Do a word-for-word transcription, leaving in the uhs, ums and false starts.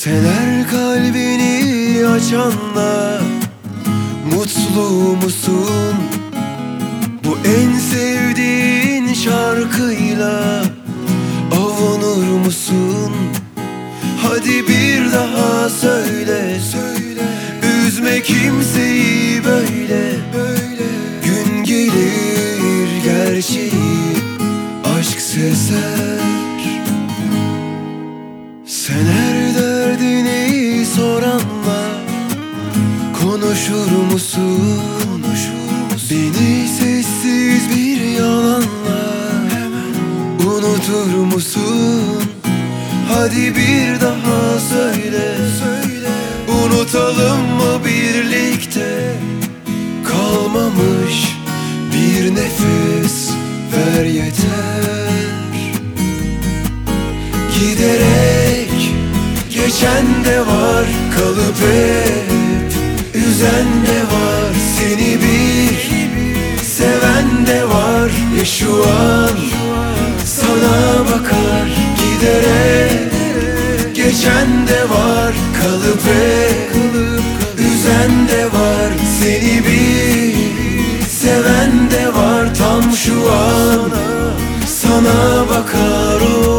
Sen her kalbini açanla mutlu musun? Bu en sevdiğin şarkıyla avunur musun? Hadi bir daha söyle, söyle. Üzme kimseyi böyle, böyle. Gün gelir gerçeği aşk sezer. Sen her derdini soranla konuşur musun? Konuşur musun? Beni sessiz bir yalanla hemen unutur musun? Hadi bir daha söyle, söyle. Unutalım mı birlikte? Kalmamış bir nefes ver yeter. Giderek geçen de var, kalıp hep üzen de var. Seni bir seven de var ya şu an sana bakar. Giderek geçen de var, kalıp hep üzen de var. Seni bir seven de var tam şu an sana bakar o.